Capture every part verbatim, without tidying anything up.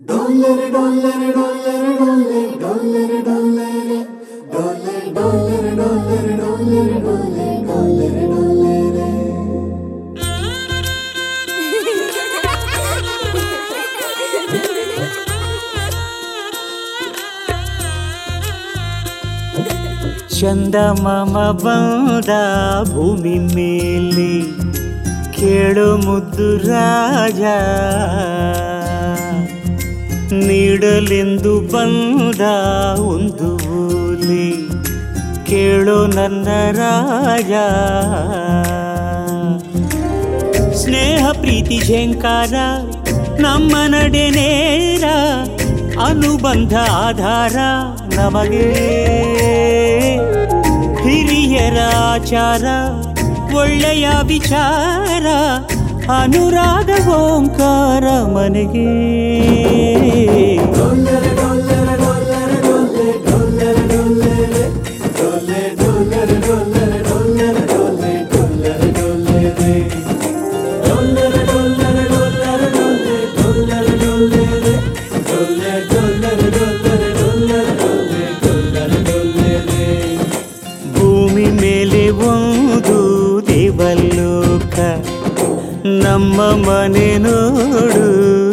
Dollare, dollare, dollare, dollare, dollare, dollare, dollare, dollare, dollare, dollare, dollare, dollare, dollare. ಚಂದಮಾಮ ಬಂದ ಭೂಮಿ ಮೇಲೆ ಕೇಳು ಮುದ್ದು ರಾಜ, ನೀಡಲೆಂದು ಬಂದ ಒಂದು ಓಲೆ ಕೇಳು ನನ್ನ ರಾಜ. ಸ್ನೇಹ ಪ್ರೀತಿ ಝೇಂಕಾರ ನಮ್ಮ ನಡೆ ನೇರ, ಅನುಬಂಧ ಆಧಾರ ನಮಗೆ ಹಿರಿಯರ ಆಚಾರ, ಒಳ್ಳೆಯ ವಿಚಾರ ಅನುರಾಗ ಓಂಕಾರ ಮನೆಗೆ. Dollare, dollare, dollare, dollare, dollare, dollare, dollare, dollare, dollare, dollare, dollare, dollare, dollare. Dollare, dollare, dollare, dollare, dollare, dollare, dollare, dollare, dollare, dollare, dollare, dollare. ಭೂಮಿ ಮೇಲೆ ಒಂದು ದೇವಲೋಕ, ನಮ್ಮ ಮನೆ ನೋಡು.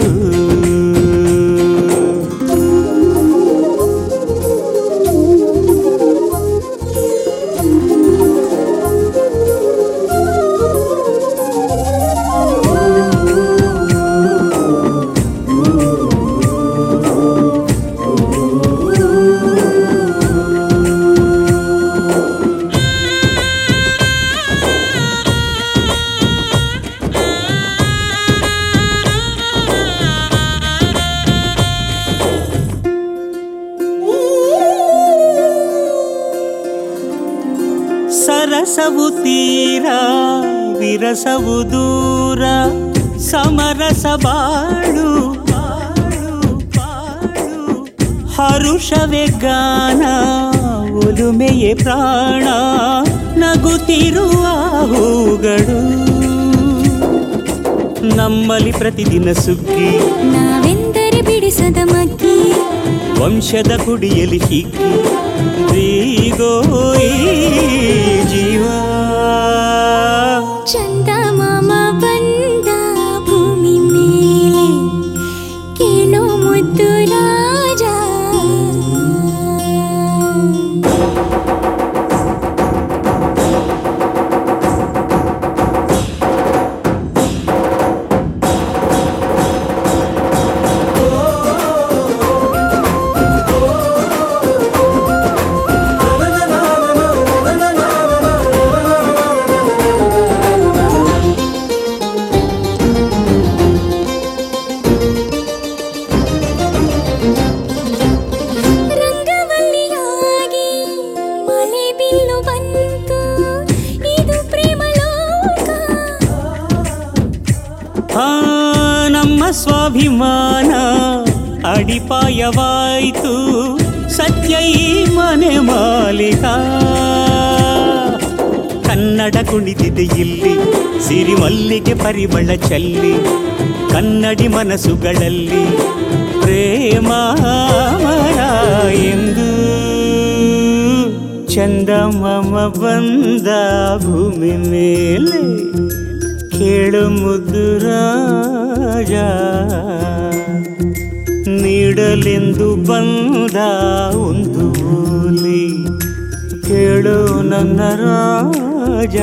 ಸರಸವು ತೀರ ವಿರಸವು ದೂರ, ಸಮರಸ ಬಾಳು ಬಾಳು ಬಾಳು. ಹರುಷವೇ ಗಾನ ಒಲುಮೆಯೇ ಪ್ರಾಣ, ನಗುತ್ತಿರುವ ಹೂಗಳು ನಮ್ಮಲ್ಲಿ ಪ್ರತಿದಿನ ಸುಗ್ಗಿ. ನಾವೆಂದರೆ ಬಿಡಿಸದ ಮಗ್ಗಿ, ವಂಶದ ಕುಡಿಯಲಿ ಹಿಗ್ಗಿ ಬೀಗೋ ಈ ಜೀವ. ಚಂದಮಾಮ ಬಂದ ಭೂಮಿ ಮೇಲೆ ಕೇಳೋ ಮುದ್ದು ರಾಜ. ರಂಗವಲ್ಲಿಯಾಗಿ ಮಳೆ ಬಿಲ್ಲು ಬಂತು, ಇದು ಪ್ರೇಮ ಲೋಕ. ಆ ನಮ್ಮ ಸ್ವಾಭಿಮಾನ ಅಡಿಪಾಯವಾಯಿತು, ಸತ್ಯ ಈ ಮನೆ ಮಾಲೀಕ. ಕನ್ನಡ ಕುಣಿದಿದೆ ಇಲ್ಲಿ, ಸಿರಿಮಲ್ಲಿಗೆ ಪರಿಮಳ ಚಲ್ಲಿ, ಕನ್ನಡಿ ಮನಸ್ಸುಗಳಲ್ಲಿ ಪ್ರೇಮ ಅಮರ ಎಂದು. ಚಂದಮಾಮ ಬಂದ ಭೂಮಿ ಮೇಲೆ ಕೇಳು ಮುದ್ದು ರಾಜ, ನೀಡಲೆಂದು ಬಂದ ಒಂದು ಓಲೆ ಕೇಳು ನನ್ನ ರಾಜ.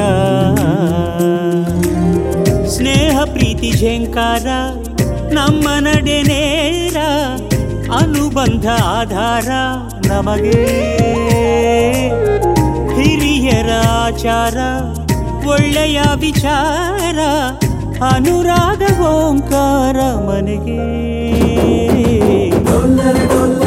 ಸ್ನೇಹ ಪ್ರೀತಿ ಝೇಂಕಾರ ನಮ್ಮ ನಡೆ ನೇರ, ಅನುಬಂಧ ಆಧಾರ ನಮಗೆ ಹಿರಿಯರ ಆಚಾರ, ಒಳ್ಳೆಯ ವಿಚಾರ ಅನುರಾಗ ಓಂಕಾರ ಮನೆಗೆ. Dollare, dollare.